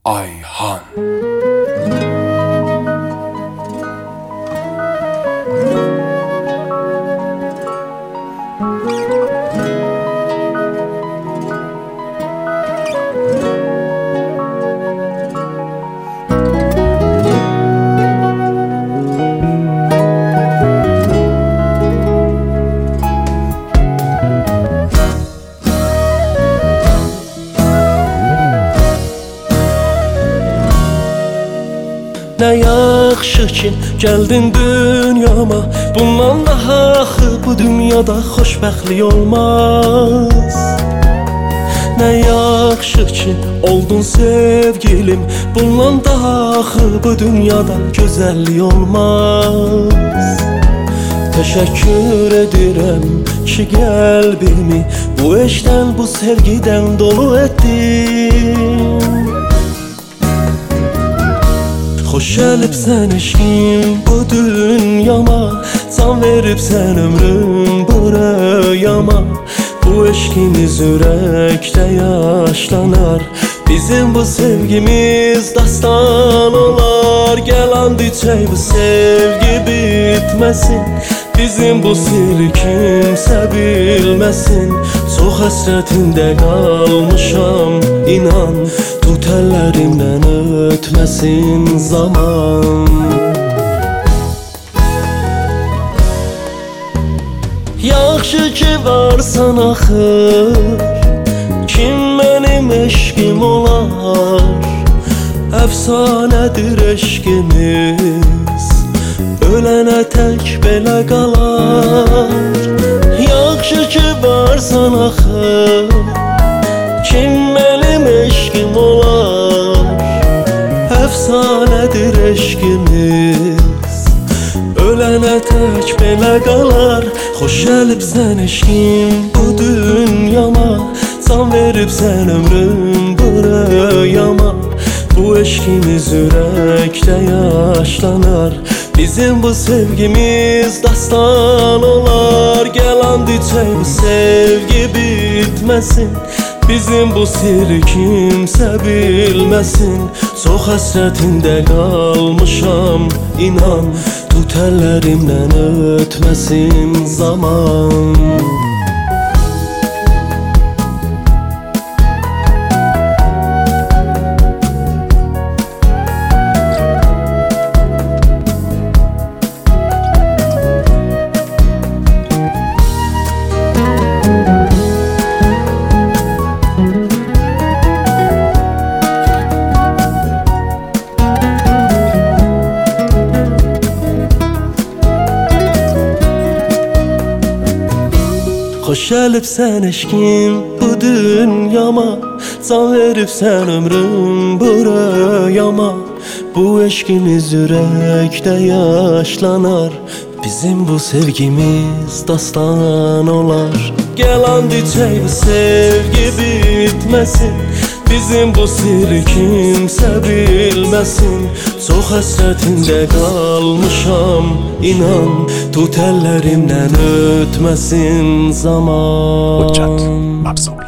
Ayhan. Nə yaxşı ki, gəldin dünyama. Bundan daha axı bu dünyada xoşbəxtlik olmaz. Nə yaxşı ki, oldun sevgilim. Bundan daha axı bu dünyada gözəllik olmaz. Təşəkkür edirəm ki, qəlbimi bu eşqdən, bu sevgidən dolu etdin. Xoş gəlibsən eşqim bu dünyama, can veribsən ömrüm burayama. Bu eşqimiz ürəkdə yaşlanar, bizim bu sevgimiz dastan olar. Gəl and içək bu sevgi bitməsin, bizim bu sirri kimsə bilməsin. Çox həsrətində qalmışam, inan, tut əllərimdən ötməsin zaman. Yaxşı ki varsan axır, kim mənim eşqim olar? Əfsanədir eşqimiz, ölənə tək belə qalar. Yaxşı ki varsan axır, kim mənim eşqim olar? Əfsanədir eşqimiz, ölənə tək belə qalar. Xoş gəlibsən eşqim bu dünyama, can veribsən ömrüm burayama. Bu eşqimiz ürəkdə yaşlanar, bizim bu sevgimiz dastan olar. Gəl and içək bu sevgi bitməsin, bizim bu sirri kimsə bilməsin. Çox həsrətində qalmışam, inan, tut əllərimdən ötməsin zaman. Xoş gəlibsən eşqim bu dünyama, can veribsən ömrüm burayama. Bu eşqimiz ürəkdə yaşlanar, bizim bu sevgimiz dastan olar. Gəl and içək bu sevgi bitməsin, bizim bu sirri kimsə bilməsin. Çox həsrətində qalmışam, inan, tut əllərimdən ötməsin zaman. Hujjat Mabsut.